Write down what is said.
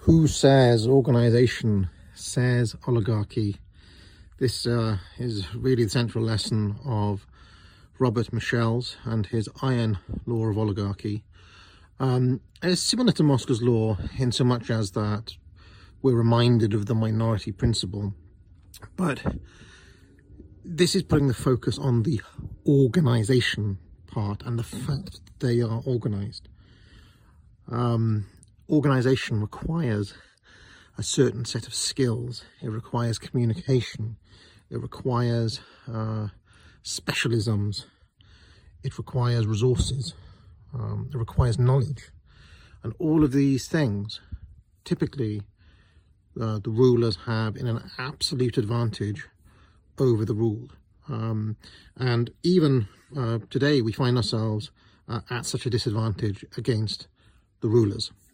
Who says organization, says oligarchy. This is really the central lesson of Robert Michels and his iron law of oligarchy. It's similar to Moscow's law in so much as that we're reminded of the minority principle, but this is putting the focus on the organization part and the fact that they are organized. Organization requires a certain set of skills. It requires communication. It requires specialisms. It requires resources. It requires knowledge. And all of these things, typically, the rulers have in an absolute advantage over the ruled. And even today, we find ourselves at such a disadvantage against the rulers.